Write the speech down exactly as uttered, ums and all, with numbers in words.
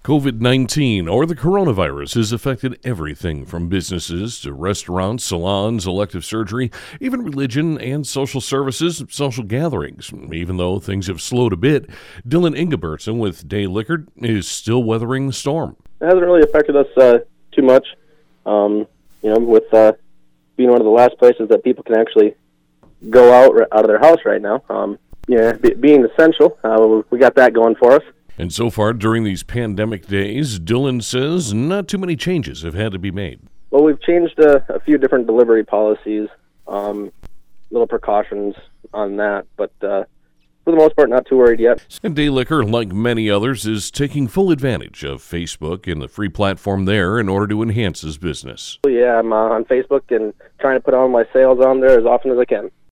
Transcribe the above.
COVID nineteen, or the coronavirus, has affected everything from businesses to restaurants, salons, elective surgery, even religion and social services, social gatherings. Even though things have slowed a bit, Dylan Ingebertson with Day Liquor is still weathering the storm. It hasn't really affected us uh, too much, um, you know, with uh, being one of the last places that people can actually go out out of their house right now. Um, yeah, be, being essential, uh, we got that going for us. And so far during these pandemic days, Dylan says not too many changes have had to be made. Well, we've changed uh, a few different delivery policies, um, little precautions on that, but uh, for the most part, not too worried yet. And Day Liquor, like many others, is taking full advantage of Facebook and the free platform there in order to enhance his business. Yeah, I'm uh, on Facebook and trying to put all my sales on there as often as I can.